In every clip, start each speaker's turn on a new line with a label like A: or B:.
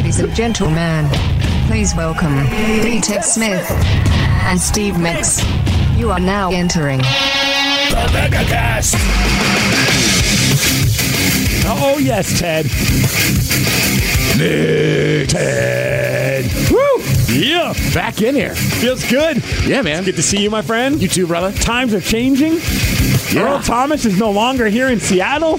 A: Ladies and gentlemen, please welcome B-Tech Smith and Steve Mix. You are now entering
B: the MegaCast.
C: Oh, yes, Ted. Ted. Woo! Yeah.
D: Back in here.
C: Feels good.
D: Yeah, man.
C: It's good to see you, my friend.
D: You too, brother.
C: Times are changing.
D: Yeah.
C: Earl Thomas is no longer here in Seattle.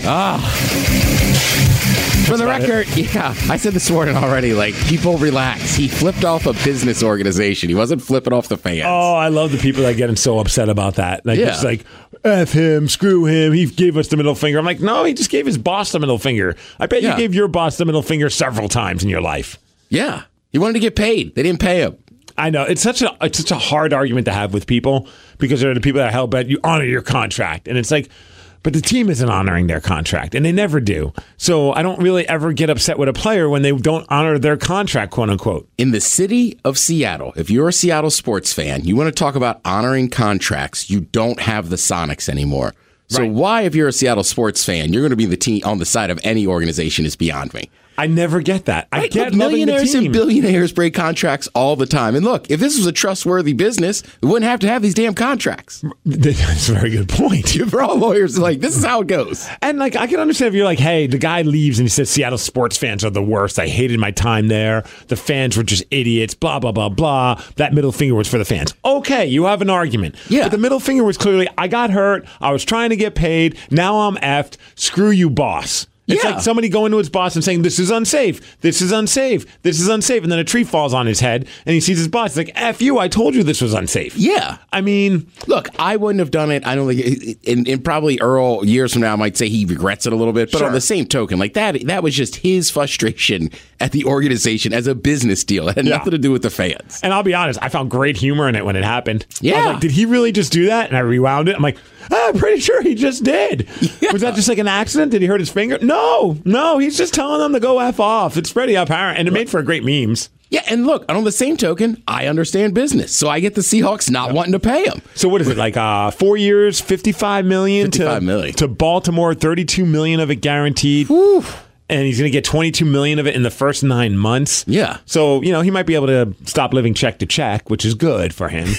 D: For the record, yeah, I said this morning already, like, people relax. He flipped off a business organization. He wasn't flipping off the fans.
C: Oh, I love the people that get so upset about that. Like,
D: Yeah.
C: it's like, F him, screw him, he gave us the middle finger. I'm like, no, he just gave his boss the middle finger. I bet you gave your boss the middle finger several times in your life.
D: Yeah. He wanted to get paid. They didn't pay him.
C: I know. It's such a hard argument to have with people because they're the people that help bet you honor your contract. And it's like, but the team isn't honoring their contract, and they never do. So I don't really ever get upset with a player when they don't honor their contract, quote unquote.
D: In the city of Seattle, if you're a Seattle sports fan, you want to talk about honoring contracts, you don't have the Sonics anymore. So why, if you're a Seattle sports fan, you're going to be the team on the side of any organization is beyond me.
C: I never get that. I get
D: millionaires
C: loving the team.
D: and billionaires break contracts all the time. And look, if this was a trustworthy business, we wouldn't have to have these damn contracts.
C: That's a very good point.
D: For all lawyers, like, this is how it goes.
C: And like, I can understand if you're like, hey, the guy leaves and he says Seattle sports fans are the worst. I hated my time there. The fans were just idiots, blah, blah, blah, blah. That middle finger was for the fans. Okay, you have an argument.
D: Yeah.
C: But the middle finger was clearly, I got hurt. I was trying to get paid. Now I'm effed. Screw you, boss. It's like somebody going to his boss and saying, this is unsafe, this is unsafe, this is unsafe. And then a tree falls on his head and he sees his boss. He's like, F you, I told you this was unsafe.
D: Yeah.
C: I mean,
D: look, I wouldn't have done it. I don't think, and probably Earl years from now might say he regrets it a little bit. But on the same token, like that was just his frustration at the organization as a business deal. It had nothing to do with the fans.
C: And I'll be honest, I found great humor in it when it happened.
D: Yeah.
C: I was like, did he really just do that? And I rewound it. I'm like, I'm pretty sure he just did. Yeah. Was that just like an accident? Did he hurt his finger? No, he's just telling them to go F off. It's pretty apparent, and it made for great memes.
D: Yeah, and look, on the same token, I understand business, so I get the Seahawks not wanting to pay him.
C: So what is it, like 4 years, $55 million?
D: $55 million.
C: To Baltimore, $32 million of it guaranteed.
D: Whew.
C: And he's going to get $22 million of it in the first 9 months.
D: Yeah.
C: So, he might be able to stop living check to check, which is good for him.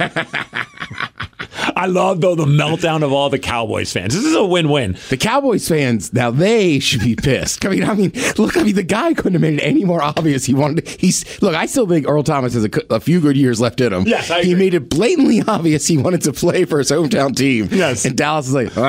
C: I love, though, the meltdown of all the Cowboys fans. This is a win-win.
D: The Cowboys fans, now they should be pissed. I mean, the guy couldn't have made it any more obvious. He wanted to, look, I still think Earl Thomas has a few good years left in him.
C: Yes, I agree.
D: He made it blatantly obvious he wanted to play for his hometown team.
C: Yes.
D: And Dallas is like,
C: you don't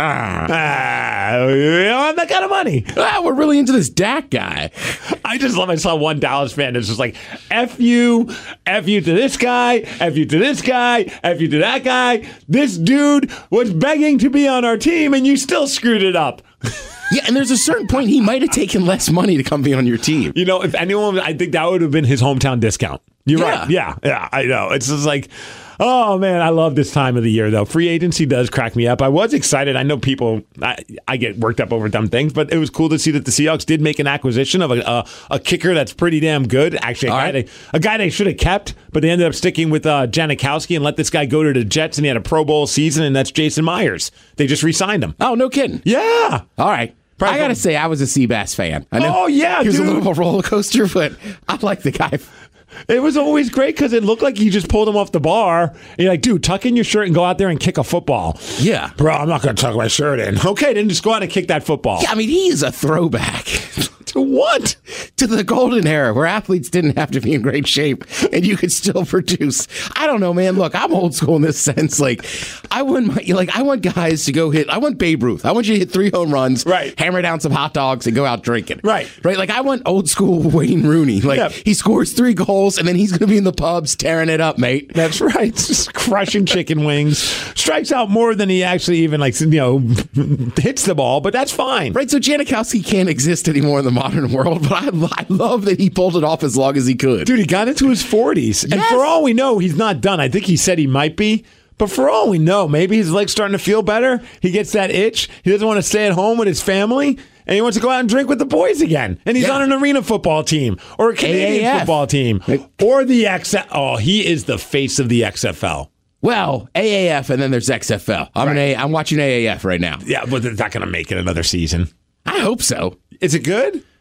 C: have that kind of money.
D: We're really into this Dak guy.
C: I saw one Dallas fan that's just like, F you to this guy, F you to this guy, F you to that guy. This dude was begging to be on our team and you still screwed it up.
D: Yeah, and there's a certain point he might have taken less money to come be on your team.
C: If anyone, I think that would have been his hometown discount. You're right. Yeah, I know. It's just like, oh, man, I love this time of the year, though. Free agency does crack me up. I was excited. I know people, I get worked up over dumb things, but it was cool to see that the Seahawks did make an acquisition of a kicker that's pretty damn good. Actually, a guy they should have kept, but they ended up sticking with Janikowski and let this guy go to the Jets, and he had a Pro Bowl season, and that's Jason Myers. They just re-signed him.
D: Oh, no kidding.
C: Yeah.
D: All right. I got to say, I was a Seabass fan. I know
C: he
D: was a little of a roller coaster, but I like the guy.
C: It was always great because it looked like he just pulled him ooff the bar. And you're like, dude, tuck in your shirt and go out there and kick a football.
D: Yeah.
C: Bro, I'm not going to tuck my shirt in. Okay, then just go out and kick that football.
D: Yeah, I mean, he is a throwback.
C: To what?
D: To the golden era where athletes didn't have to be in great shape and you could still produce. I don't know, man. Look, I'm old school in this sense. Like, I want guys to go hit. I want Babe Ruth. I want you to hit 3 home runs, hammer down some hot dogs, and go out drinking. Right. Like, I want old school Wayne Rooney. Like, he scores 3 goals and then he's going to be in the pubs tearing it up, mate.
C: That's right. Just crushing chicken wings. Strikes out more than he actually even hits the ball, but that's fine.
D: Right. So Janikowski can't exist anymore in the modern world, but I love that he pulled it off as long as he could.
C: Dude, he got into his 40s. And for all we know, he's not done. I think he said he might be. But for all we know, maybe his leg's starting to feel better. He gets that itch. He doesn't want to stay at home with his family. And he wants to go out and drink with the boys again. And he's on an arena football team or a Canadian
D: AAF.
C: football team or the XFL. Oh, he is the face of the XFL.
D: Well, AAF and then there's XFL. I'm watching AAF right now.
C: Yeah, but they're not going to make it another season.
D: I hope so.
C: Is it good?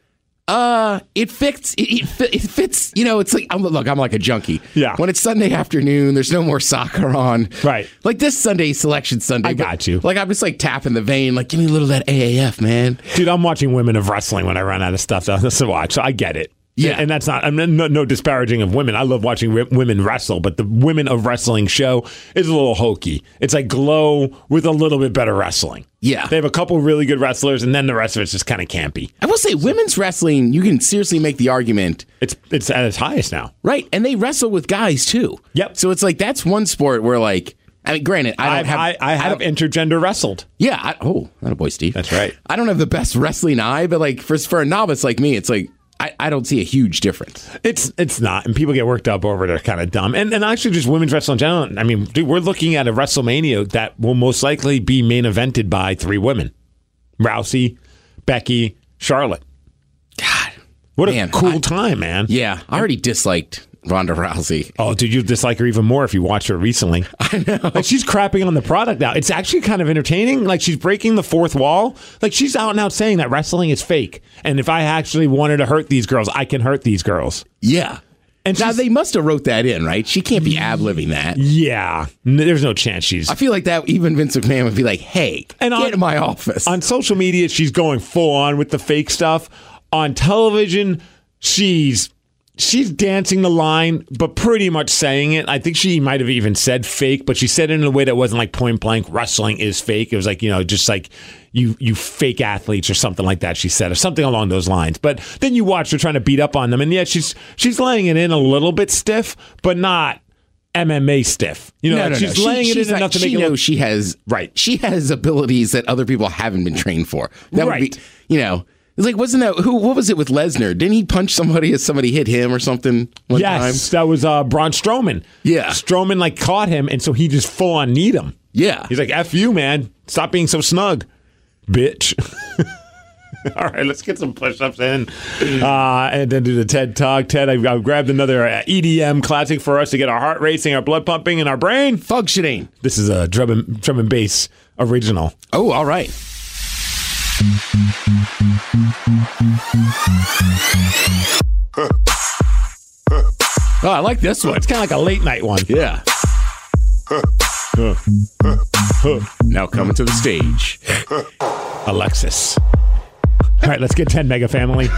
D: It fits. It fits. It's like I'm like a junkie.
C: Yeah.
D: When it's Sunday afternoon, there's no more soccer on.
C: Right.
D: Like this Sunday, Selection Sunday.
C: I got you.
D: Like I'm just like tapping the vein. Like give me a little of that AAF, man.
C: Dude, I'm watching Women of Wrestling when I run out of stuff to watch, so I get it.
D: Yeah.
C: And that's not, I'm no disparaging of women. I love watching women wrestle, but the Women of Wrestling show is a little hokey. It's like Glow with a little bit better wrestling.
D: Yeah.
C: They have a couple really good wrestlers, and then the rest of it's just kind of campy.
D: I will say, women's wrestling, you can seriously make the argument.
C: It's at its highest now.
D: Right. And they wrestle with guys, too.
C: Yep.
D: So it's like, that's one sport where, like, I mean, granted, I have
C: intergender wrestled.
D: Yeah. That a boy, Steve.
C: That's right.
D: I don't have the best wrestling eye, but, like, for a novice like me, it's like, I don't see a huge difference.
C: It's not, and people get worked up over it. They're kind of dumb. And actually, just women's wrestling in general. I mean, dude, we're looking at a WrestleMania that will most likely be main evented by 3 women: Rousey, Becky, Charlotte.
D: God,
C: what a cool time, man!
D: Yeah, I already disliked Ronda Rousey.
C: Oh, dude, you dislike her even more if you watch her recently.
D: I know.
C: Like, she's crapping on the product now. It's actually kind of entertaining. Like, she's breaking the fourth wall. Like, she's out and out saying that wrestling is fake. And if I actually wanted to hurt these girls, I can hurt these girls.
D: Yeah.
C: And
D: now, they must have wrote that in, right? She can't be ad-libbing that.
C: Yeah. There's no chance she's...
D: I feel like that even Vince McMahon would be like, hey, get in my office.
C: On social media, she's going full on with the fake stuff. On television, she's dancing the line, but pretty much saying it. I think she might have even said fake, but she said it in a way that wasn't like point blank, wrestling is fake. It was like, just like you fake athletes or something like that, she said, or something along those lines. But then you watch her trying to beat up on them, and yeah, she's laying it in a little bit stiff, but not MMA stiff. She's laying it in enough to make it look...
D: She has abilities that other people haven't been trained for. That would be, it's like, wasn't that what was it with Lesnar? Didn't he punch somebody as somebody hit him or something one time?
C: Yes, that was Braun Strowman.
D: Yeah.
C: Strowman caught him, and so he just full on kneed him.
D: Yeah.
C: He's like, F you, man. Stop being so snug, bitch. All right, let's get some push-ups in and then do the TED Talk. Ted, I've grabbed another EDM classic for us to get our heart racing, our blood pumping, and our brain
D: functioning.
C: This is a drum and bass original.
D: Oh, all right. Oh, I like this one.
C: It's kind of like a late night one.
D: Yeah. Now coming to the stage,
C: Alexis. All right, let's get 10 Mega Family.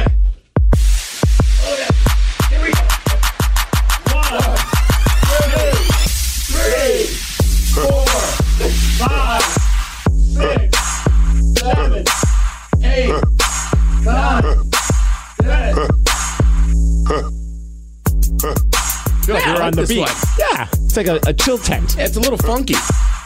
C: You're on the beat. One. Yeah, it's like a chill tent.
D: Yeah, it's a little funky.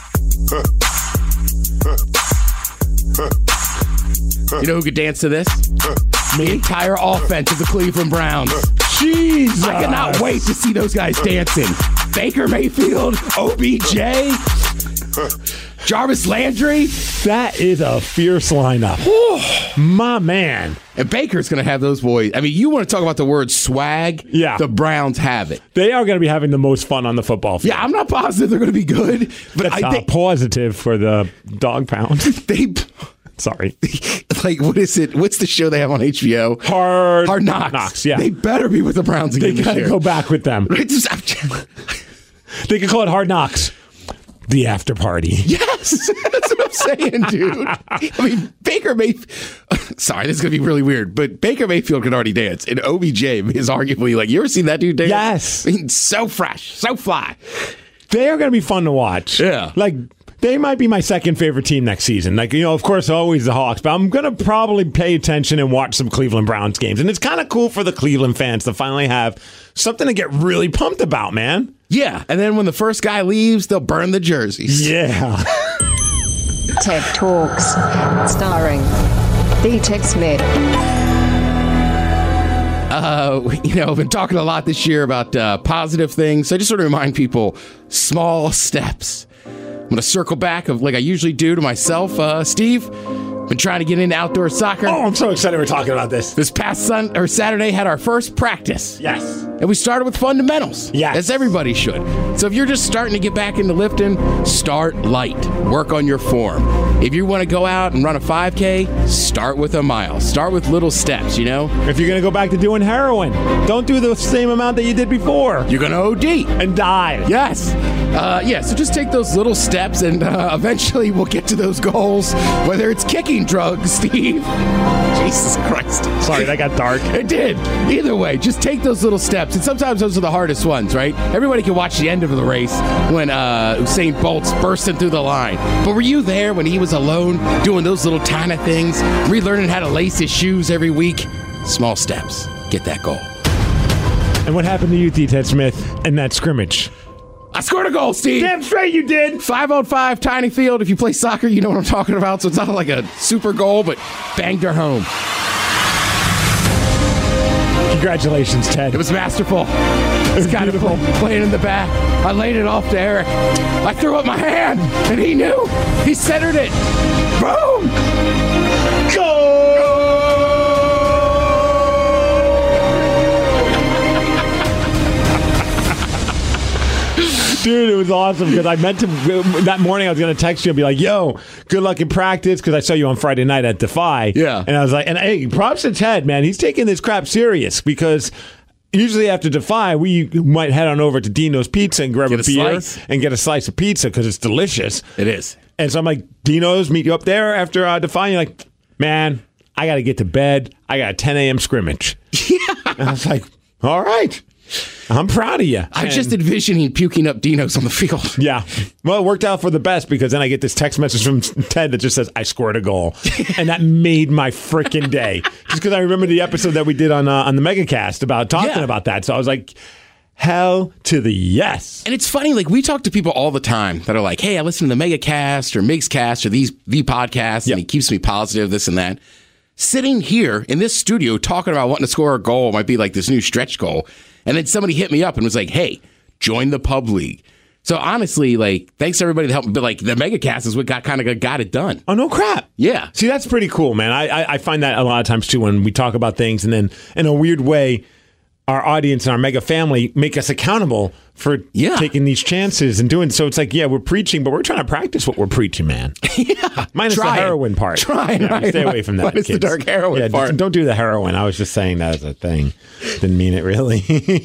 D: You know who could dance to this? The entire offense of the Cleveland Browns.
C: Jesus.
D: I cannot wait to see those guys dancing. Baker Mayfield, OBJ, Jarvis Landry.
C: That is a fierce lineup. My man.
D: And Baker's going to have those boys. I mean, you want to talk about the word swag?
C: Yeah.
D: The Browns have it.
C: They are going to be having the most fun on the football field.
D: Yeah, I'm not positive they're going to be good. But
C: I think positive for the dog pound. Sorry.
D: Like, what is it? What's the show they have on HBO?
C: Hard
D: Knocks.
C: Yeah.
D: They better be with the Browns again.
C: They got to go back with them. They could call it Hard Knocks. The after party.
D: Yes, that's what I'm saying, dude. I mean, Baker Mayfield. Sorry, this is going to be really weird, but Baker Mayfield can already dance, and OBJ is arguably like, you ever seen that dude dance?
C: Yes.
D: I mean, so fresh, so fly.
C: They are going to be fun to watch.
D: Yeah.
C: Like, they might be my second favorite team next season. Like, of course, always the Hawks, but I'm going to probably pay attention and watch some Cleveland Browns games. And it's kind of cool for the Cleveland fans to finally have something to get really pumped about, man.
D: Yeah, and then when the first guy leaves, they'll burn the jerseys.
C: Yeah.
A: TED Talks, starring The Ted Smith.
D: I've been talking a lot this year about positive things. So I just want to remind people, small steps. I'm going to circle back like I usually do to myself. Steve, been trying to get into outdoor soccer.
C: Oh, I'm so excited we're talking about this.
D: This past Saturday had our first practice.
C: Yes.
D: And we started with fundamentals.
C: Yes.
D: As everybody should. So if you're just starting to get back into lifting, start light. Work on your form. if you want to go out and run a 5K, start with a mile. Start with little steps, you know?
C: If you're going to go back to doing heroin, don't do the same amount that you did before.
D: You're going to OD.
C: And die.
D: Yes. So just take those little steps, and eventually we'll get to those goals, whether it's kicking drugs, Steve. Jesus Christ.
C: Sorry, that got dark.
D: It did. Either way, just take those little steps, and sometimes those are the hardest ones, right? Everybody can watch the end of the race when Usain Bolt's bursting through the line. But were you there when he was alone doing those little tiny things, relearning how to lace his shoes every week? Small steps. Get that goal.
C: And what happened to you, Ted Smith, in that scrimmage?
D: I scored a goal, Steve.
C: Damn straight you did.
D: 5-on-5, tiny field. If you play soccer, you know what I'm talking about. So it's not like a super goal, but banged her home.
C: Congratulations, Ted.
D: It was masterful. It was kind of cool. Playing in the back. I laid it off to Eric. I threw up my hand, and he knew. He centered it. Boom! Goal!
C: Dude, it was awesome because I meant to, that morning I was going to text you and be like, yo, good luck in practice because I saw you on Friday night at Defy.
D: Yeah.
C: And I was like, and hey, props to Ted, man. He's taking this crap serious because usually after Defy, we might head on over to Dino's Pizza and grab a beer and get a slice of pizza because it's delicious.
D: It is.
C: And so I'm like, Dino's, meet you up there after Defy. And you're like, man, I got to get to bed. I got a 10 a.m. scrimmage. Yeah. And I was like, all right. I'm proud of you.
D: I'm just envisioning puking up Dino's on the field.
C: Yeah. Well, it worked out for the best because then I get this text message from Ted that just says, I scored a goal. And that made my freaking day. Just because I remember the episode that we did on the Megacast about talking about that. So I was like, hell to the yes.
D: And it's funny, like we talk to people all the time that are like, hey, I listen to the Megacast or Migscast or the podcasts, and it keeps me positive, this and that. Sitting here in this studio talking about wanting to score a goal might be like this new stretch goal. And then somebody hit me up and was like, hey, join the Pub League. So honestly, like, thanks to everybody that helped. But like, the Megacast is what got it done.
C: Oh, no crap.
D: Yeah.
C: See, that's pretty cool, man. I find that a lot of times, too, when we talk about things and then in a weird way, our audience and our mega family make us accountable for taking these chances and doing so. It's like, we're preaching, but we're trying to practice what we're preaching, man. Yeah. Minus the heroin part. Stay away from that.
D: Minus the dark heroin part.
C: Don't do the heroin. I was just saying that as a thing. Didn't mean it really.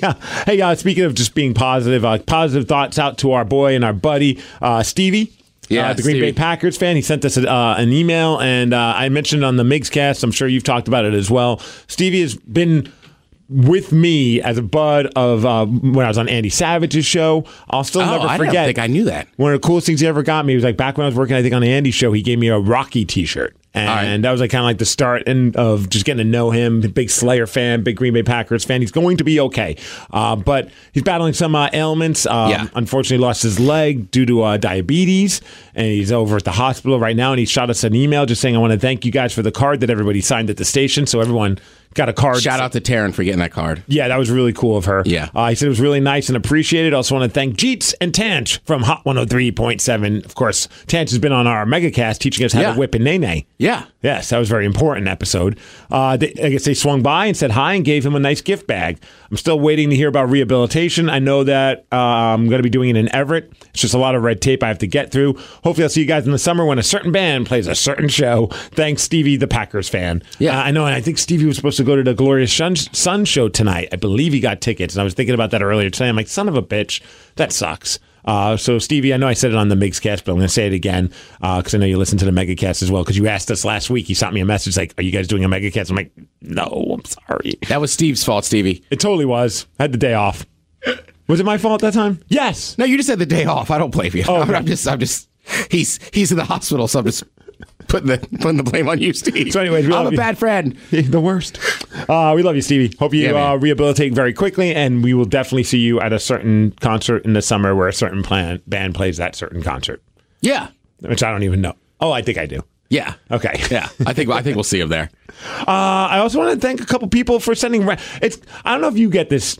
C: Hey, speaking of just being positive, positive thoughts out to our boy and our buddy, Stevie. The Green Bay Packers fan. He sent us an email, and I mentioned on the Migscast. I'm sure you've talked about it as well. Stevie has been with me as a bud of when I was on Andy Savage's show. I'll still never forget.
D: I don't think I knew that.
C: One of the coolest things he ever got me was like back when I was working, I think, on the Andy show, he gave me a Rocky t-shirt. And that was like kind of like the start of just getting to know him. Big Slayer fan, big Green Bay Packers fan. He's going to be okay. But he's battling some ailments. Unfortunately lost his leg due to diabetes. And he's over at the hospital right now. And he shot us an email just saying, I want to thank you guys for the card that everybody signed at the station. So everyone got a card.
D: Shout out to Taryn for getting that card.
C: Yeah, that was really cool of her.
D: Yeah.
C: He said it was really nice and appreciated. Also want to thank Jeets and Tanch from Hot 103.7. Of course, Tanch has been on our Megacast teaching us how to whip and nay-nay.
D: Yeah.
C: Yes, that was a very important episode. I guess they swung by and said hi and gave him a nice gift bag. I'm still waiting to hear about rehabilitation. I know that I'm going to be doing it in Everett. It's just a lot of red tape I have to get through. Hopefully I'll see you guys in the summer when a certain band plays a certain show. Thanks, Stevie, the Packers fan.
D: Yeah.
C: I know, and I think Stevie was supposed to go to the Glorious Sun show tonight. I believe he got tickets, and I was thinking about that earlier today. I'm like, son of a bitch, that sucks. So, Stevie, I know I said it on the Migscast, but I'm going to say it again because I know you listen to the Megacast as well because you asked us last week. You sent me a message like, are you guys doing a Megacast? I'm like, no, I'm sorry.
D: That was Steve's fault, Stevie.
C: It totally was. I had the day off. Was it my fault that time? Yes.
D: No, you just had the day off. I don't blame you.
C: Oh, okay.
D: I'm just. He's in the hospital, so I'm just putting the blame on you, Steve.
C: So, anyways,
D: I'm a bad friend.
C: The worst. We love you, Stevie. Hope you rehabilitate very quickly, and we will definitely see you at a certain concert in the summer where a certain band plays that certain concert. Yeah. Which I don't even know. Oh, I think I do.
D: Yeah.
C: Okay.
D: Yeah. I think we'll see him there.
C: I also want to thank a couple people for sending. I don't know if you get this.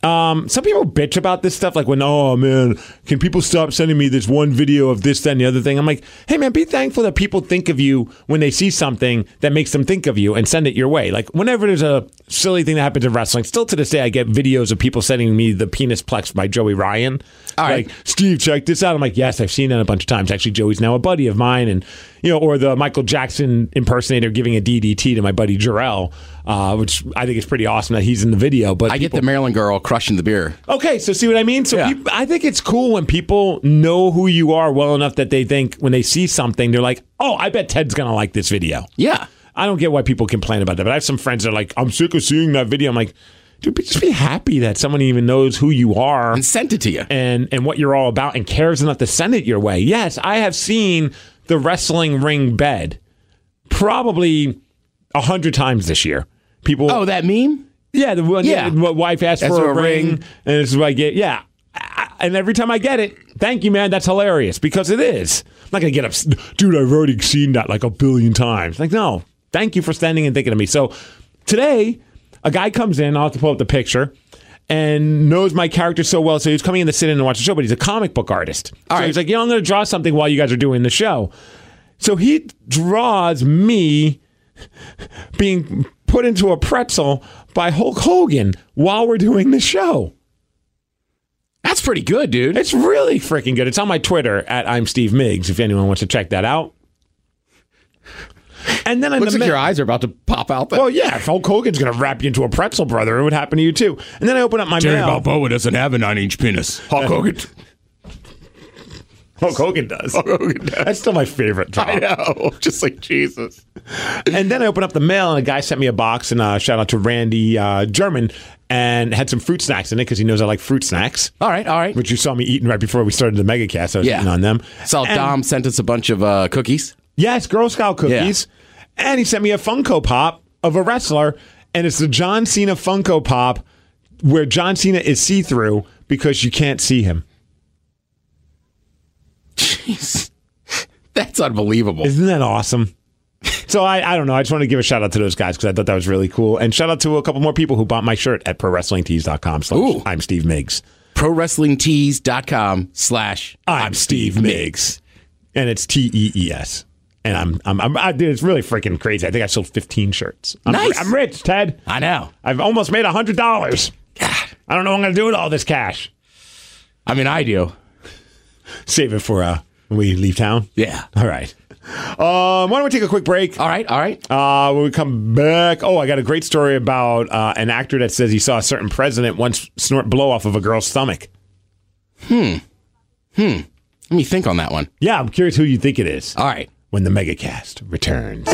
C: Some people bitch about this stuff, like when, oh man, can people stop sending me this one video of this, that, and the other thing? I'm like, hey man, be thankful that people think of you when they see something that makes them think of you and send it your way. Like whenever there's a silly thing that happens in wrestling, still to this day, I get videos of people sending me the penis plex by Joey Ryan.
D: All right.
C: Like, Steve, check this out. I'm like, yes, I've seen that a bunch of times. Actually, Joey's now a buddy of mine. And, or the Michael Jackson impersonator giving a DDT to my buddy Jarrell, which I think is pretty awesome that he's in the video. But
D: I get the Maryland girl crushing the beer.
C: Okay, so see what I mean? So I think it's cool when people know who you are well enough that they think when they see something, they're like, oh, I bet Ted's going to like this video.
D: Yeah.
C: I don't get why people complain about that. But I have some friends that are like, I'm sick of seeing that video. I'm like, dude, just be happy that someone even knows who you are.
D: And sent it to you.
C: And what you're all about and cares enough to send it your way. Yes, I have seen the wrestling ring bed probably 100 times this year. People.
D: Oh, that meme?
C: Yeah, the one. Yeah, wife asked for a ring, and this is what I get. Yeah, and every time I get it, thank you, man. That's hilarious because it is. I'm not gonna get up, dude. I've already seen that like a billion times. Like, no, thank you for standing and thinking of me. So today, a guy comes in. I'll have to pull up the picture. And knows my character so well, so he's coming in to sit in and watch the show, but he's a comic book artist. So he's like, I'm going to draw something while you guys are doing the show. So he draws me being put into a pretzel by Hulk Hogan while we're doing the show.
D: That's pretty good, dude.
C: It's really freaking good. It's on my Twitter at I'm Steve Miggs, if anyone wants to check that out. And then
D: looks like your eyes are about to pop out there.
C: Well, yeah, if Hulk Hogan's going to wrap you into a pretzel, brother, it would happen to you too. And then I open up my
B: Terry
C: mail.
B: Balboa doesn't have a 9-inch penis. Hulk Hogan.
C: Hulk Hogan does. That's still my favorite drop.
D: I know. Just like Jesus.
C: And then I open up the mail, and a guy sent me a box, and shout out to Randy German, and had some fruit snacks in it because he knows I like fruit snacks.
D: All right.
C: Which you saw me eating right before we started the Megacast. I was eating on them.
D: Dom sent us a bunch of cookies.
C: Yes, Girl Scout cookies. Yeah. And he sent me a Funko Pop of a wrestler, and it's the John Cena Funko Pop where John Cena is see-through because you can't see him.
D: Jeez. That's unbelievable.
C: Isn't that awesome? So I don't know. I just want to give a shout out to those guys because I thought that was really cool. And shout out to a couple more people who bought my shirt at ProWrestlingTees.com/. I'm Steve Miggs.
D: ProWrestlingTees.com/I'm Steve Miggs.
C: And it's TEES. And dude, it's really freaking crazy. I think I sold 15 shirts.
D: Nice.
C: I'm rich, Ted.
D: I know.
C: I've almost made $100. God. I don't know what I'm going to do with all this cash.
D: I mean, I do.
C: Save it for when we leave town?
D: Yeah.
C: All right. Why don't we take a quick break?
D: All right.
C: When we come back, I got a great story about an actor that says he saw a certain president once snort blow off of a girl's stomach.
D: Let me think on that one.
C: Yeah, I'm curious who you think it is.
D: All right.
C: When the Megacast returns.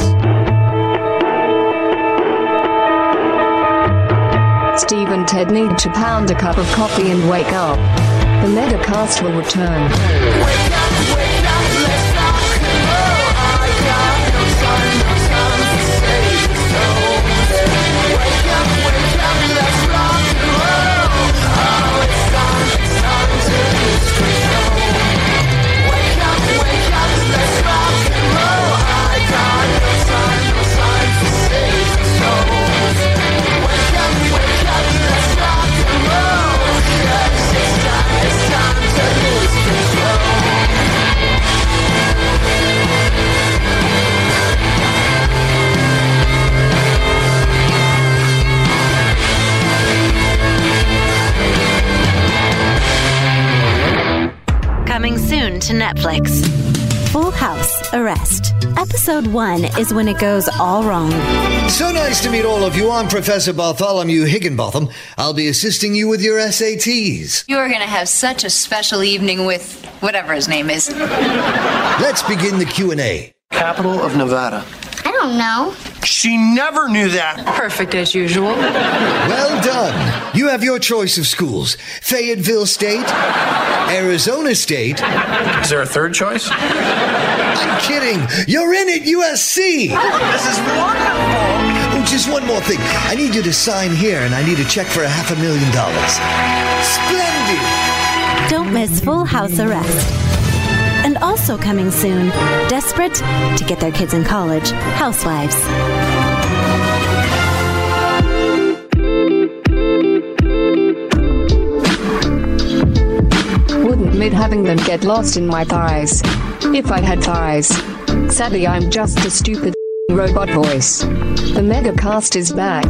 A: Steve and Ted need to pound a cup of coffee and wake up. The Megacast will return.
E: Wake up, let's rock and roll. I got no time to save the soul. Wake up, let's rock and roll. Oh, it's time to lose control. Wake up, let's rock and roll. I got no time to save the soul. Wake up, let's rock and roll. Yes, it's time to lose control.
F: Coming soon to Netflix.
G: Full House Arrest. Episode 1 is when it goes all wrong.
H: So nice to meet all of you. I'm Professor Bartholomew Higginbotham. I'll be assisting you with your SATs.
I: You are going to have such a special evening with whatever his name is.
H: Let's begin the Q&A.
J: Capital of Nevada.
K: I don't know.
J: She never knew that.
I: Perfect as usual.
H: Well done. You have your choice of schools. Fayetteville State, Arizona State.
J: Is there a third choice?
H: I'm kidding. You're in it, USC.
J: This is wonderful.
H: Oh, just one more thing. I need you to sign here, and I need a check for $500,000. Splendid.
G: Don't miss Full House Arrest. And also coming soon, desperate to get their kids in college, Housewives.
A: admit having them get lost in my thighs. If I had thighs. Sadly, I'm just a stupid robot voice. The Megacast is back.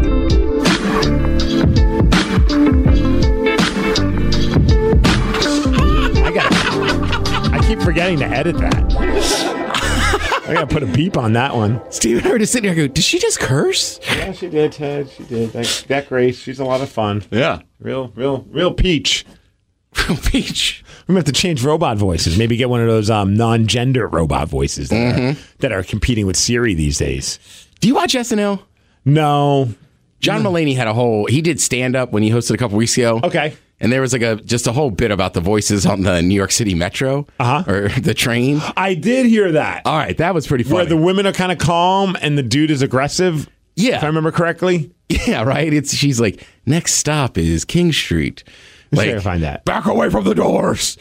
C: I keep forgetting to edit that. I gotta put a beep on that one.
D: Steven heard us sitting there and go, did she just curse?
C: Yeah, she did, Ted. She did. That Grace, she's a lot of fun.
D: Yeah.
C: Real peach.
D: Real peach.
C: We have to change robot voices. Maybe get one of those non-gender robot voices that are competing with Siri these days.
D: Do you watch SNL?
C: No.
D: John Mulaney he did stand-up when he hosted a couple weeks ago.
C: Okay.
D: And there was just a whole bit about the voices on the New York City Metro or the train.
C: I did hear that.
D: All right, that was pretty funny.
C: Where the women are kind of calm and the dude is aggressive.
D: Yeah.
C: If I remember correctly.
D: Yeah, right. She's like, next stop is King Street.
C: Like, I find that.
D: Back away from the doors.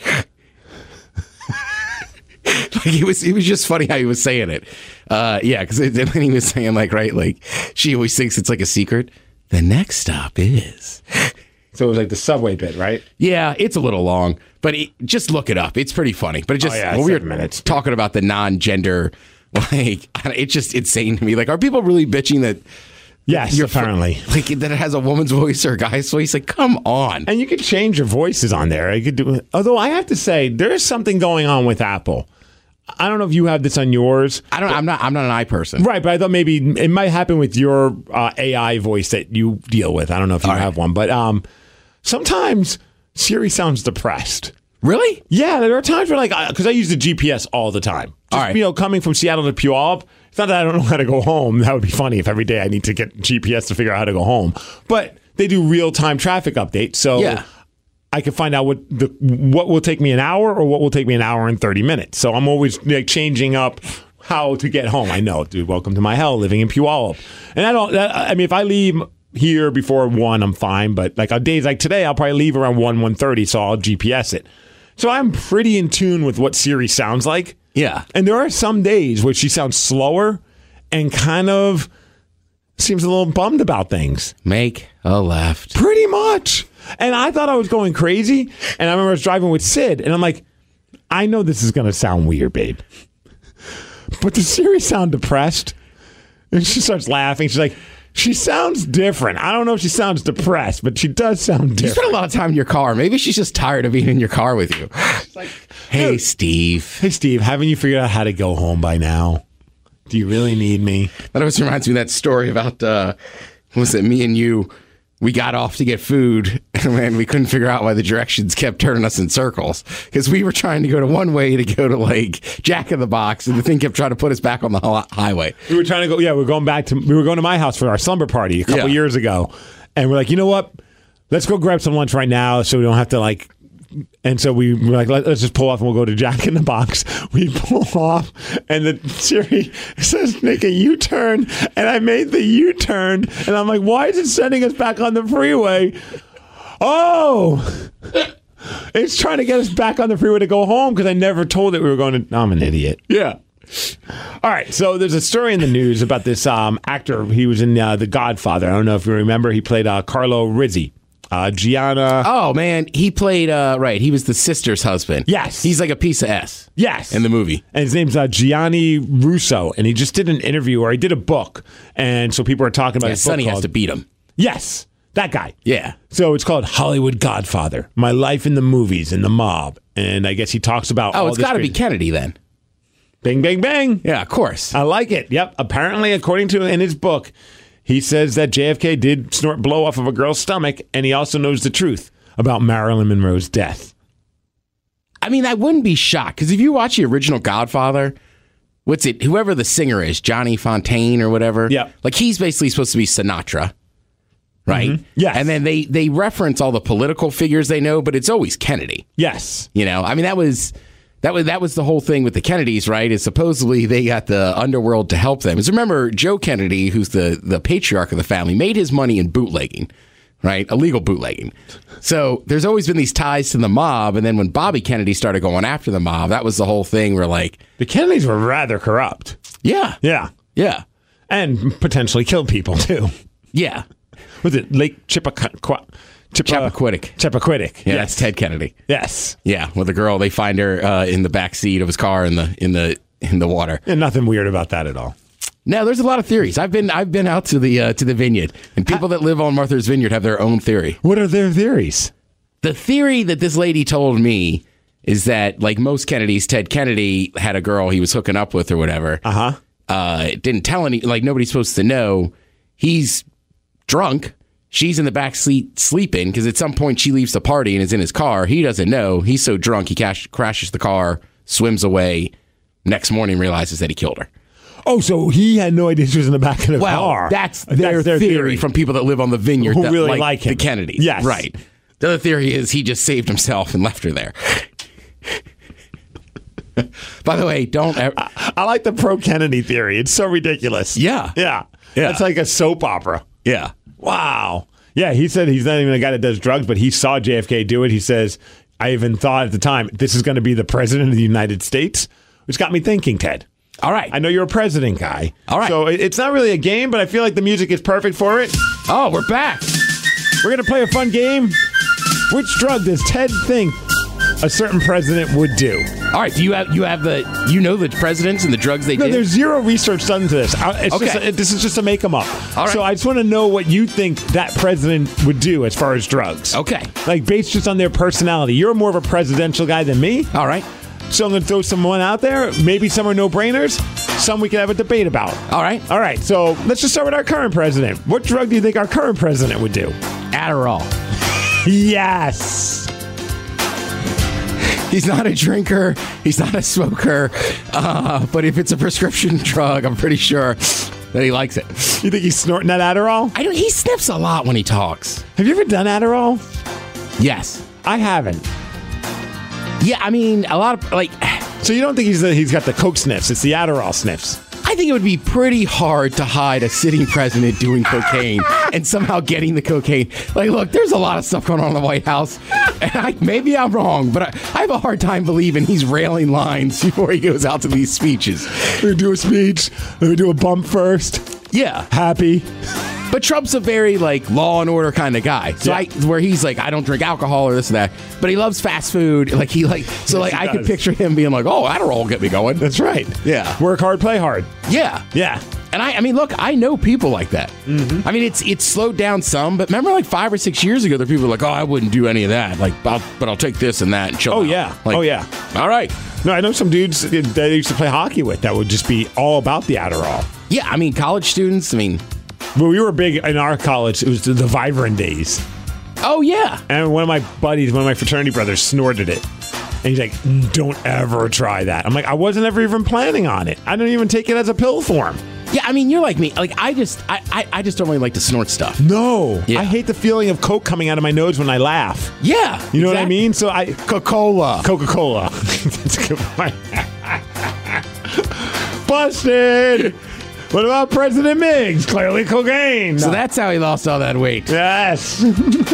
D: It was just funny how he was saying it. Yeah, because when he was saying she always thinks it's like a secret. The next stop is.
C: So it was like the subway bit, right?
D: Yeah, it's a little long, but just look it up. It's pretty funny. But when we were talking about the non-gender, it's just insane to me. Like, are people really bitching that?
C: Yes, apparently.
D: That it has a woman's voice or a guy's voice. Like, come on.
C: And you could change your voices on there. You could do. Although I have to say, there is something going on with Apple. I don't know if you have this on yours.
D: I'm not an I person.
C: Right, but I thought maybe it might happen with your AI voice that you deal with. I don't know if you have one, but sometimes Siri sounds depressed.
D: Really?
C: Yeah, there are times where because I use the GPS all the time. Just, coming from Seattle to Puyallup, it's not that I don't know how to go home. That would be funny if every day I need to get GPS to figure out how to go home. But they do real-time traffic updates, so I can find out what will take me an hour or what will take me an hour and 30 minutes. So I'm always changing up how to get home. I know, dude, welcome to my hell living in Puyallup. And if I leave here before 1, I'm fine. But on days like today, I'll probably leave around 1:30, so I'll GPS it. So I'm pretty in tune with what Siri sounds like.
D: Yeah.
C: And there are some days where she sounds slower and kind of seems a little bummed about things.
D: Make a left.
C: Pretty much. And I thought I was going crazy. And I remember I was driving with Sid. And I'm like, I know this is going to sound weird, babe. But does Siri sound depressed? And she starts laughing. She's like, she sounds different. I don't know if she sounds depressed, but she does sound different.
D: You spend a lot of time in your car. Maybe she's just tired of being in your car with you. She's like, hey, Steve.
C: Hey, Steve, haven't you figured out how to go home by now? Do you really need me?
D: That always reminds me of that story about, was it me and you? We got off to get food, and we couldn't figure out why the directions kept turning us in circles. Because we were trying to go to one way to go to Jack in the Box, and the thing kept trying to put us back on the highway.
C: We were trying to go. Yeah, we were going to my house for our slumber party a couple years ago, and we're like, you know what? Let's go grab some lunch right now, so we don't have to And so we were like, let's just pull off and we'll go to Jack in the Box. We pull off and the Siri says, make a U-turn. And I made the U-turn. And I'm like, why is it sending us back on the freeway? Oh, it's trying to get us back on the freeway to go home because I never told it we were going to. I'm an idiot.
D: Yeah.
C: All right. So there's a story in the news about this actor. He was in The Godfather. I don't know if you remember. He played Carlo Rizzi. Gianna.
D: Oh, man. He played, he was the sister's husband.
C: Yes.
D: He's like a piece of S.
C: Yes.
D: In the movie.
C: And his name's Gianni Russo. And he just did an interview, or he did a book. And so people are talking about his book.
D: Sonny has to beat him.
C: Yes. That guy.
D: Yeah.
C: So it's called Hollywood Godfather. My Life in the Movies and the Mob. And I guess he talks about
D: it's got to be Kennedy then.
C: Bing, bang, bang.
D: Yeah, of course.
C: I like it. Yep. Apparently, according to in his book, he says that JFK did snort blow off of a girl's stomach, and he also knows the truth about Marilyn Monroe's death.
D: I mean, I wouldn't be shocked, because if you watch the original Godfather, whoever the singer is, Johnny Fontaine or whatever, he's basically supposed to be Sinatra, right?
C: Mm-hmm. Yes.
D: And then they reference all the political figures they know, but it's always Kennedy.
C: Yes.
D: I mean, that was the whole thing with the Kennedys, right? Is supposedly they got the underworld to help them. Because remember, Joe Kennedy, who's the patriarch of the family, made his money in bootlegging, right? Illegal bootlegging. So there's always been these ties to the mob. And then when Bobby Kennedy started going after the mob, that was the whole thing where
C: the Kennedys were rather corrupt.
D: Yeah.
C: Yeah.
D: Yeah.
C: And potentially killed people too.
D: Yeah.
C: Was it Lake Chappaquiddick?
D: Yeah, that's Ted Kennedy.
C: Yes.
D: Yeah, with the girl, they find her in the back seat of his car in the water.
C: And nothing weird about that at all.
D: No, there's a lot of theories. I've been out to the vineyard, and people that live on Martha's Vineyard have their own theory.
C: What are their theories?
D: The theory that this lady told me is that, like most Kennedys, Ted Kennedy had a girl he was hooking up with or whatever. Didn't tell any, like nobody's supposed to know. He's drunk. She's in the back seat sleeping because at some point she leaves the party and is in his car. He doesn't know. He's so drunk he crashes the car, swims away. Next morning realizes that he killed her.
C: Oh, so he had no idea she was in the back of the car.
D: That's their theory from people that live on the vineyard
C: who
D: that
C: really like him.
D: The Kennedys.
C: Yes.
D: Right. The other theory is he just saved himself and left her there. By the way, don't ever...
C: I like the pro-Kennedy theory. It's so ridiculous.
D: Yeah.
C: It's like a soap opera.
D: Yeah.
C: Wow. Yeah, he said he's not even a guy that does drugs, but he saw JFK do it. He says, I even thought at the time, this is going to be the president of the United States, which got me thinking, Ted.
D: All right.
C: I know you're a president guy.
D: All right.
C: So it's not really a game, but I feel like the music is perfect for it.
D: Oh, we're back.
C: We're going to play a fun game. Which drug does Ted think a certain president would do?
D: All right. Do you have the presidents and the drugs they
C: No,
D: did?
C: there's zero research done to this. This is just to make them up.
D: All right.
C: So I just want to know what you think that president would do as far as drugs.
D: Okay.
C: Like based just on their personality. You're more of a presidential guy than me.
D: All right.
C: So I'm going to throw someone out there. Maybe some are no-brainers. Some we can have a debate about.
D: All right.
C: All right. So let's just start with our current president. What drug do you think our current president would do?
D: Adderall.
C: Yes.
D: He's not a drinker. He's not a smoker. But if it's a prescription drug, I'm pretty sure that he likes it.
C: You think he's snorting that Adderall?
D: He sniffs a lot when he talks.
C: Have you ever done Adderall?
D: Yes.
C: I haven't.
D: Yeah, I mean, a lot of, like...
C: So you don't think he's got the Coke sniffs? It's the Adderall sniffs.
D: I think it would be pretty hard to hide a sitting president doing cocaine and somehow getting the cocaine. Like, look, there's a lot of stuff going on in the White House. And maybe I'm wrong, but I have a hard time believing he's railing lines before he goes out to these speeches.
C: Let me do a speech. Let me do a bump first.
D: Yeah.
C: Happy.
D: But Trump's a very, like, law and order kind of guy. So where he's like, I don't drink alcohol or this and that. But he loves fast food. Like, I could picture him being like, oh, Adderall will get me going.
C: That's right.
D: Yeah.
C: Work hard, play hard.
D: Yeah.
C: Yeah.
D: And I mean, look, I know people like that.
C: Mm-hmm.
D: I mean, it's slowed down some, but remember like 5 or 6 years ago, there were people like, oh, I wouldn't do any of that. Like, but I'll take this and that and chill out.
C: Yeah.
D: Like,
C: oh, yeah.
D: All right.
C: No, I know some dudes that I used to play hockey with that would just be all about the Adderall.
D: Yeah, I mean, college students,
C: Well, we were big in our college. It was the Vivarin days.
D: Oh, yeah.
C: And one of my buddies, one of my fraternity brothers, snorted it. And he's like, don't ever try that. I'm like, I wasn't ever even planning on it. I don't even take it as a pill form.
D: Yeah, I mean, you're like me. Like, I just don't really like to snort stuff.
C: No.
D: Yeah.
C: I hate the feeling of Coke coming out of my nose when I laugh.
D: Yeah.
C: You know what I mean? So
D: Coca-Cola.
C: Coca-Cola. That's a good point. Busted. What about President Miggs? Clearly cocaine.
D: So that's how he lost all that weight.
C: Yes.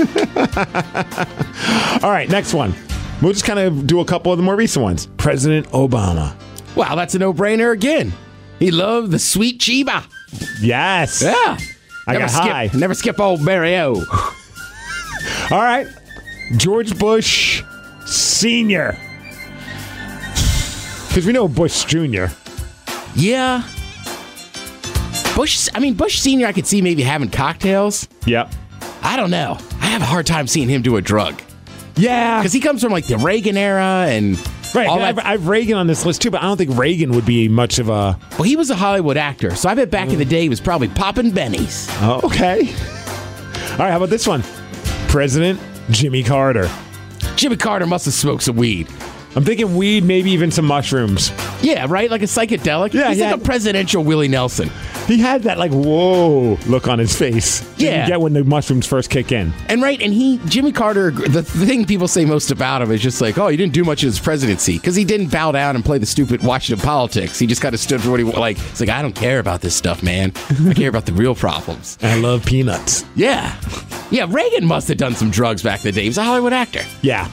C: All right, next one. We'll just kind of do a couple of the more recent ones. President Obama.
D: Wow, that's a no-brainer again. He loved the sweet Chiba.
C: Yes.
D: Yeah.
C: Never
D: skip old Mario.
C: All right. George Bush Sr. Because we know Bush Jr.
D: Yeah. Bush Sr. I could see maybe having cocktails.
C: Yep.
D: I don't know. I have a hard time seeing him do a drug.
C: Yeah.
D: Because he comes from like the Reagan era and...
C: Right, I've Reagan on this list too, but I don't think Reagan would be much of a...
D: Well, he was a Hollywood actor, so I bet back in the day he was probably popping bennies.
C: Oh, okay. All right, how about this one? President Jimmy Carter.
D: Jimmy Carter must have smoked some weed.
C: I'm thinking weed, maybe even some mushrooms.
D: Yeah, right? Like a psychedelic?
C: Yeah,
D: He's like a presidential Willie Nelson.
C: He had that like, whoa look on his face.
D: Yeah.
C: You get when the mushrooms first kick in.
D: And Jimmy Carter, the thing people say most about him is just like, oh, he didn't do much in his presidency. Because he didn't bow down and play the stupid Washington politics. He just kind of stood for what he, like, it's like, I don't care about this stuff, man. I care about the real problems.
C: I love peanuts.
D: Yeah. Yeah, Reagan must have done some drugs back in the day. He was a Hollywood actor.
C: Yeah.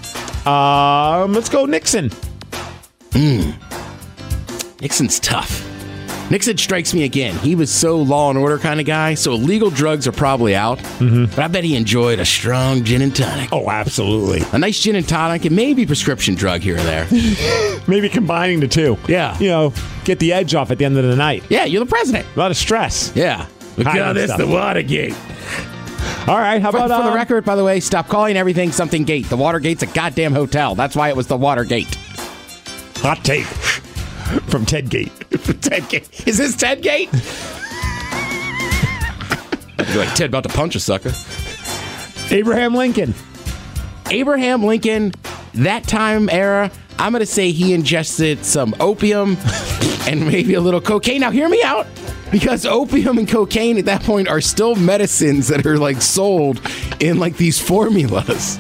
C: Let's go Nixon.
D: Nixon's tough. Nixon strikes me again. He was so law and order kind of guy, so illegal drugs are probably out. But I bet he enjoyed a strong gin and tonic.
C: Oh, absolutely.
D: A nice gin and tonic and maybe prescription drug here or there.
C: Maybe combining the two.
D: Yeah.
C: You know, get the edge off at the end of the night.
D: Yeah, you're the president.
C: A lot of stress.
D: Yeah. Look
C: Hiding
D: at this,
C: stuff.
D: the Watergate.
C: All right, how about
D: For the record, by the way, stop calling everything something gate. The Watergate's a goddamn hotel. That's why it was the Watergate.
C: hot take from Ted Gate?
D: Ted Gate. Is this Ted Gate? You're like, Ted about to punch a sucker.
C: Abraham Lincoln.
D: Abraham Lincoln, that time era, I'm going to say he ingested some opium and maybe a little cocaine. Now, hear me out. Because opium and cocaine at that point are still medicines that are like sold in like these formulas.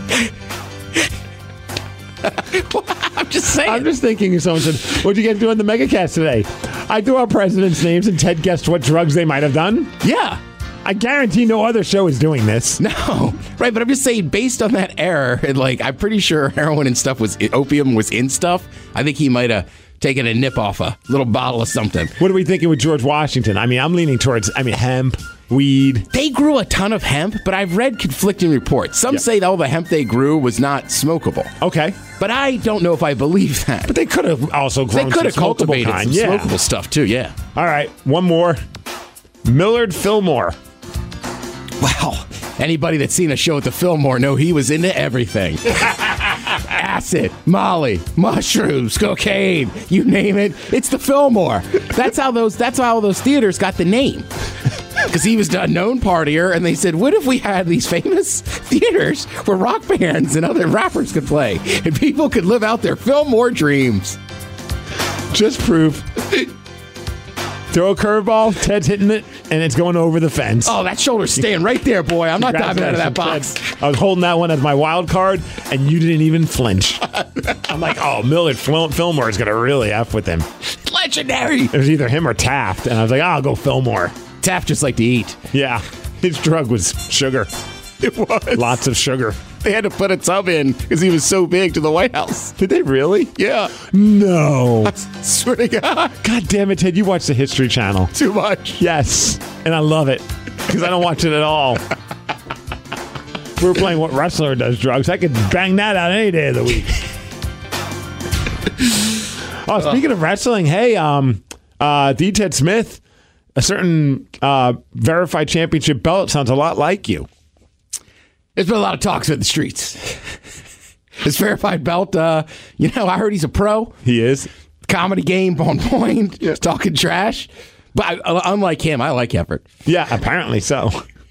D: I'm just saying.
C: I'm just thinking someone said, what'd you get doing the Megacast today? I threw out presidents' names and Ted guessed what drugs they might have done.
D: Yeah.
C: I guarantee no other show is doing this.
D: No. Right, but I'm just saying, based on that error, and like, I'm pretty sure heroin and stuff opium was in stuff. I think he might have taken a nip off a little bottle of something.
C: What are we thinking with George Washington? I mean, I'm leaning towards, hemp, weed.
D: They grew a ton of hemp, but I've read conflicting reports. Some say all the hemp they grew was not smokable.
C: Okay.
D: But I don't know if I believe that.
C: But they could have also grown
D: They could have
C: some smokable
D: cultivated
C: kind.
D: some smokable stuff, too, yeah.
C: All right, one more. Millard Fillmore.
D: Wow. Anybody that's seen a show at the Fillmore know he was into everything. Acid, Molly, mushrooms, cocaine, you name it. It's the Fillmore. That's how those theaters got the name. Because he was a known partier, and they said, what if we had these famous theaters where rock bands and other rappers could play, and people could live out their Fillmore dreams?
C: Just proof. Throw a curveball, Ted's hitting it, and it's going over the fence.
D: Oh, that shoulder's staying right there, boy. I'm not diving out of that box.
C: I was holding that one as my wild card, and you didn't even flinch. I'm like, oh, Millard Fillmore is going to really F with him.
D: Legendary.
C: It was either him or Taft, and I was like, I'll go Fillmore.
D: Taft just liked to eat.
C: Yeah, his drug was sugar.
D: It was.
C: Lots of sugar.
D: They had to put a tub in because he was so big to the White House.
C: Did they really?
D: Yeah.
C: No.
D: I swear to God.
C: God damn it, Ted. You watch the History Channel.
D: Too much.
C: Yes. And I love it because I don't watch it at all. We were playing What Wrestler Does Drugs. I could bang that out any day of the week. Oh, speaking of wrestling, hey, D. Ted Smith, a certain verified championship belt sounds a lot like you.
D: There's been a lot of talks in the streets. This verified belt, I heard he's a pro.
C: He is.
D: Comedy game on point, just talking trash. But unlike him, I like Everett.
C: Yeah, apparently so.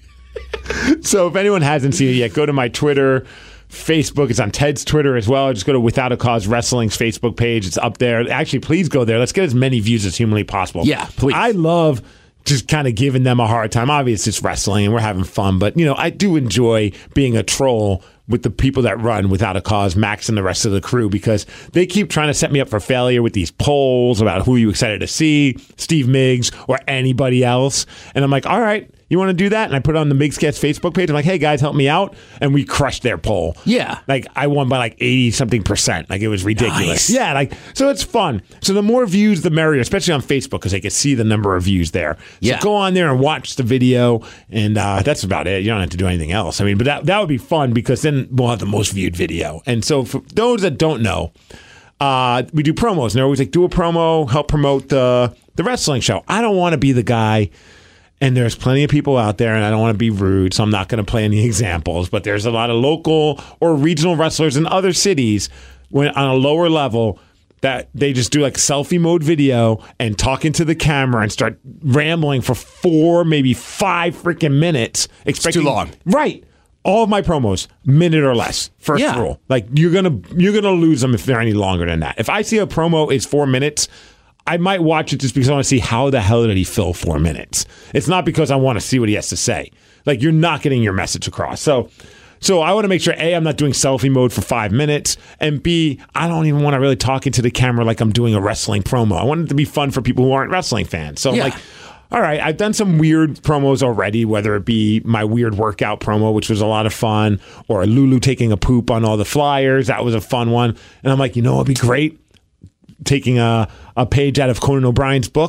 C: So if anyone hasn't seen it yet, go to my Twitter, Facebook. It's on Ted's Twitter as well. Just go to Without a Cause Wrestling's Facebook page. It's up there. Actually, please go there. Let's get as many views as humanly possible.
D: Yeah, please.
C: I love just kind of giving them a hard time. Obviously, it's wrestling and we're having fun, but I do enjoy being a troll with the people that run Without a Cause, Max and the rest of the crew, because they keep trying to set me up for failure with these polls about who you excited to see, Steve Miggs or anybody else. And I'm like, all right, you want to do that? And I put it on the Migscast Facebook page. I'm like, hey guys, help me out. And we crushed their poll.
D: Yeah.
C: Like I won by like 80-something%. Like it was ridiculous.
D: Nice.
C: Yeah. So it's fun. So the more views, the merrier, especially on Facebook, because they can see the number of views there. So
D: yeah.
C: Go on there and watch the video. And that's about it. You don't have to do anything else. I mean, but that would be fun because then we'll have the most viewed video. And so for those that don't know, we do promos. And they're always like, do a promo, help promote the wrestling show. I don't want to be the guy. And there's plenty of people out there, and I don't want to be rude, so I'm not going to play any examples, but there's a lot of local or regional wrestlers in other cities on a lower level that they just do like selfie mode video and talk into the camera and start rambling for 4, maybe 5 freaking minutes.
D: It's too long.
C: Right. All of my promos, minute or less. First rule. Like you're gonna lose them if they're any longer than that. If I see a promo is 4 minutes, I might watch it just because I want to see how the hell did he fill 4 minutes. It's not because I want to see what he has to say. Like you're not getting your message across. So I want to make sure A, I'm not doing selfie mode for 5 minutes, and B, I don't even want to really talk into the camera like I'm doing a wrestling promo. I want it to be fun for people who aren't wrestling fans. So I'm like, all right, I've done some weird promos already, whether it be my weird workout promo, which was a lot of fun, or Lulu taking a poop on all the flyers. That was a fun one. And I'm like, it'd be great taking a page out of Conan O'Brien's book,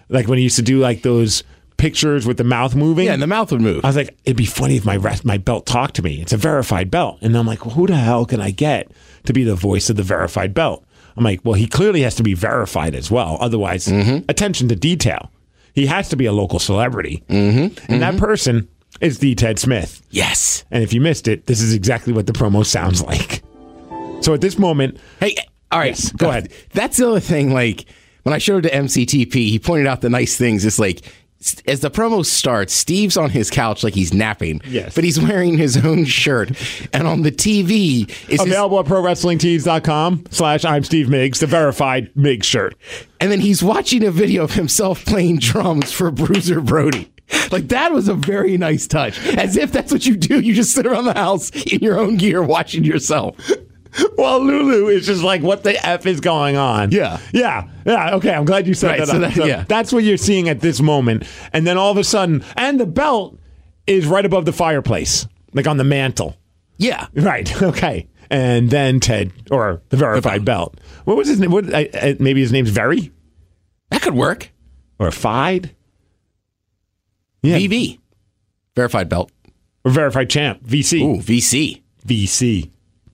C: like when he used to do like those pictures with the mouth moving.
D: Yeah, and the mouth would move.
C: I was like, it'd be funny if my belt talked to me. It's a verified belt. And I'm like, well, who the hell can I get to be the voice of the verified belt? I'm like, well, he clearly has to be verified as well. Otherwise, attention to detail. He has to be a local celebrity. And that person is the Ted Smith.
D: Yes.
C: And if you missed it, this is exactly what the promo sounds like. So at this moment...
D: Hey, all right.
C: Yes, go ahead.
D: That's the other thing. Like, when I showed it to MCTP, he pointed out the nice things. It's like, as the promo starts, Steve's on his couch like he's napping.
C: Yes.
D: But he's wearing his own shirt. And on the TV... is
C: Available at ProWrestlingTees.com/I'm Steve Miggs, the verified Miggs shirt.
D: And then he's watching a video of himself playing drums for Bruiser Brody. Like, that was a very nice touch. As if that's what you do. You just sit around the house in your own gear watching yourself.
C: Well, Lulu is just like, what the F is going on?
D: Yeah.
C: Yeah. Okay, I'm glad you said that.
D: So
C: that's what you're seeing at this moment. And then all of a sudden, and the belt is right above the fireplace, like on the mantle.
D: Yeah.
C: Right. Okay. And then Ted, or the verified belt. What was his name? Maybe his name's Very?
D: That could work.
C: Or Fide? Yeah.
D: VV. Verified belt.
C: Or verified champ. VC.
D: Ooh, VC.
C: VC.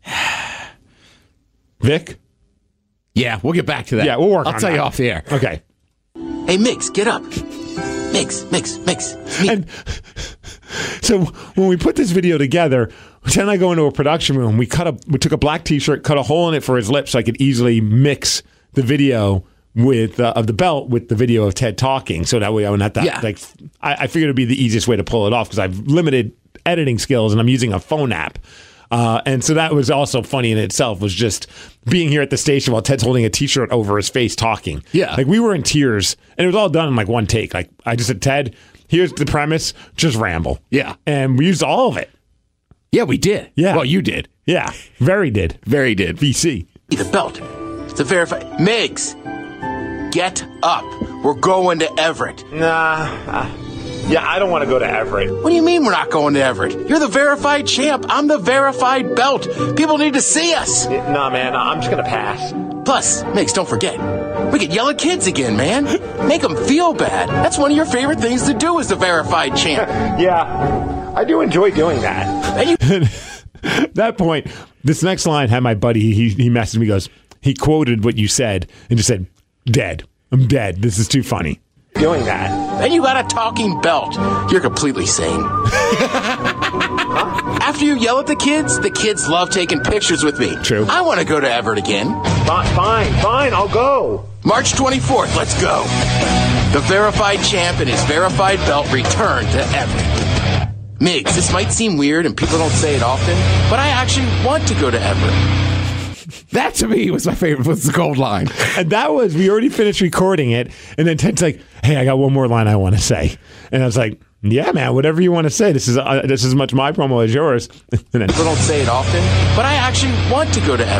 C: Vic?
D: Yeah, we'll get back to that.
C: Yeah, we'll work on
D: I'll tell
C: that.
D: you off the air.
C: Okay.
D: Hey, Mix, get up. Mix.
C: And so when we put this video together, then I go into a production room. We took a black T-shirt, cut a hole in it for his lips so I could easily mix the video with of the belt with the video of Ted talking. So that way I wouldn't have to.
D: Yeah.
C: Like, I figured it'd be the easiest way to pull it off because I've limited editing skills and I'm using a phone app. And so that was also funny in itself, was just being here at the station while Ted's holding a T-shirt over his face talking.
D: Yeah.
C: Like, we were in tears, and it was all done in like one take. Like, I just said, Ted, here's the premise, just ramble.
D: Yeah.
C: And we used all of it.
D: Yeah, we did.
C: Yeah.
D: Well, you did.
C: Yeah. Very did.
D: Very did.
C: VC.
K: The belt. It's a verified. Miggs, get up. We're going to Everett.
C: Yeah, I don't want to go to Everett.
K: What do you mean we're not going to Everett? You're the verified champ. I'm the verified belt. People need to see us.
C: Nah, man, I'm just going to pass.
K: Plus, Miggs, don't forget, we could yell at kids again, man. Make them feel bad. That's one of your favorite things to do as the verified champ.
C: Yeah, I do enjoy doing that. At that point, this next line had my buddy, he messaged me, goes, he quoted what you said and just said, dead. I'm dead. This is too funny. Doing that.
K: And you got a talking belt. You're completely sane. After you yell at the kids love taking pictures with me.
C: True.
K: I want to go to Everett again.
C: Fine, I'll go.
K: March 24th, let's go. The verified champ and his verified belt return to Everett. Miggs, this might seem weird and people don't say it often, but I actually want to go to Everett.
D: That, to me, was my favorite. Was the gold line.
C: And that was, we already finished recording it, and then Ted's like, hey, I got one more line I want to say. And I was like, yeah, man, whatever you want to say. This is as much my promo as yours. And then,
K: people don't say it often, but I actually want to go to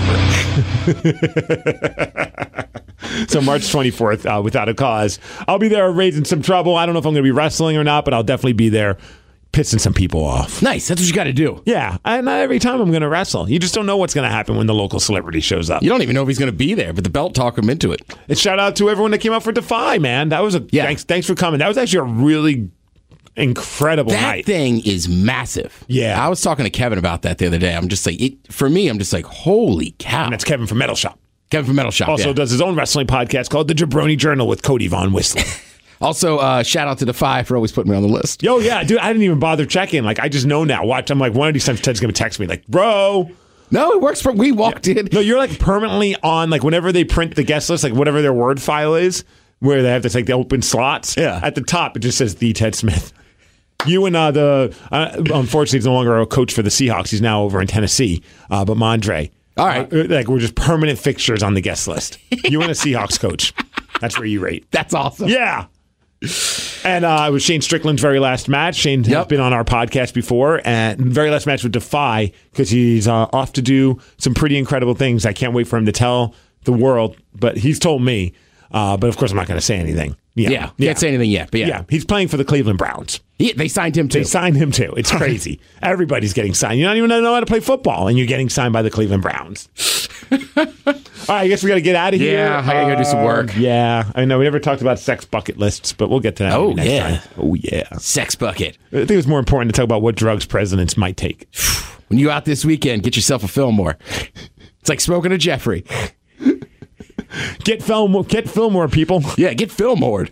K: Everett.
C: So March 24th, without a cause. I'll be there raising some trouble. I don't know if I'm going to be wrestling or not, but I'll definitely be there pissing some people off.
D: Nice. That's what you got to do.
C: Yeah. And not every time I'm going to wrestle. You just don't know what's going to happen when the local celebrity shows up.
D: You don't even know if he's going to be there, but the belt talk him into it.
C: And shout out to everyone that came out for Defy, man. That was thanks for coming. That was actually a really incredible night.
D: That thing is massive.
C: Yeah.
D: I was talking to Kevin about that the other day. I'm just like, for me, I'm just like, holy cow.
C: And that's Kevin from Metal Shop.
D: Kevin from Metal Shop.
C: Also does his own wrestling podcast called The Jabroni Journal with Cody Von Whistler.
D: Also, shout out to Defy for always putting me on the list.
C: Yo, yeah, dude, I didn't even bother checking. Like, I just know now. Watch, I'm like, one of these times Ted's going to text me, like, bro.
D: No, it works. We walked in.
C: No, you're like permanently on, like, whenever they print the guest list, like, whatever their Word file is, where they have this, like, the open slots.
D: Yeah.
C: At the top, it just says The Ted Smith. You and unfortunately, he's no longer a coach for the Seahawks. He's now over in Tennessee. But Mondre.
D: All right.
C: Like, we're just permanent fixtures on the guest list. You and a Seahawks coach. That's where you rate.
D: That's awesome.
C: Yeah. And it was Shane Strickland's very last match. Shane has been on our podcast before, and very last match with Defy, because he's off to do some pretty incredible things. I can't wait for him to tell the world, but he's told me. But of course, I'm not going to say anything.
D: Yeah. Can't say anything yet. But yeah,
C: he's playing for the Cleveland Browns.
D: They signed him too.
C: They signed him too. It's crazy. Everybody's getting signed. You don't even know how to play football, and you're getting signed by the Cleveland Browns. All right, I guess we got to get out of here.
D: Yeah, I gotta go do some work.
C: Yeah, I know we never talked about sex bucket lists, but we'll get to that.
D: Oh,
C: next
D: yeah.
C: time. Oh yeah,
D: Sex bucket.
C: I think it's more important to talk about what drugs presidents might take.
D: When you out this weekend, get yourself a Fillmore. It's like smoking a Jeffrey.
C: Get Fillmore, people.
D: Yeah, get Fillmored.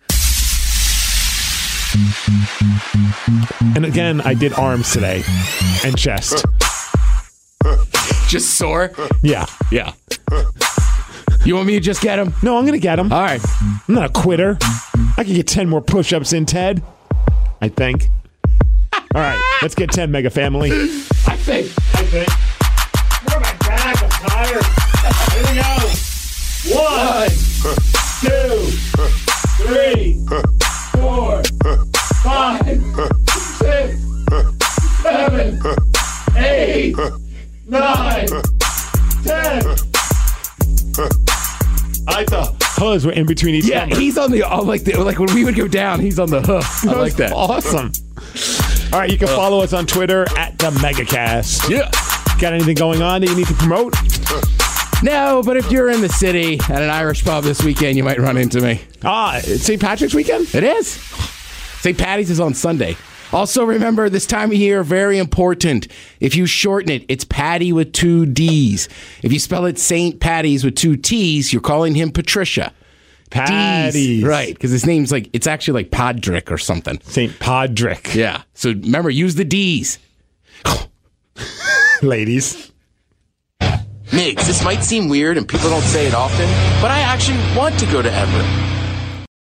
C: And again, I did arms today and chest.
D: Just sore?
C: Yeah.
D: Yeah. You want me to just get him?
C: No, I'm going to get him.
D: All right.
C: I'm not a quitter. I can get 10 more push-ups in, Ted. I think. All right, let's get 10, Mega Family.
D: I think.
C: Where my back? I'm tired. Here we go. 1, 2, 3, 4, 5, 6, 7, 8, 9, 10. I thought hoods were in between each
D: Yeah,
C: number.
D: he's on the like when we would go down, he's on the hook. I like that.
C: Awesome. All right, you can follow us on Twitter at the MegaCast.
D: Yeah.
C: Got anything going on that you need to promote?
D: No, but if you're in the city at an Irish pub this weekend, you might run into me.
C: It's St. Patrick's weekend?
D: It is. St. Patty's is on Sunday. Also, remember this time of year, very important. If you shorten it, it's Patty with 2 D's. If you spell it St. Patty's with 2 T's, you're calling him Patricia.
C: Patty's.
D: D's. Right, because his name's it's actually like Podrick or something.
C: St. Podrick.
D: Yeah. So remember, use the D's.
C: Ladies.
K: Migs, this might seem weird and people don't say it often, but I actually want to go to Everett.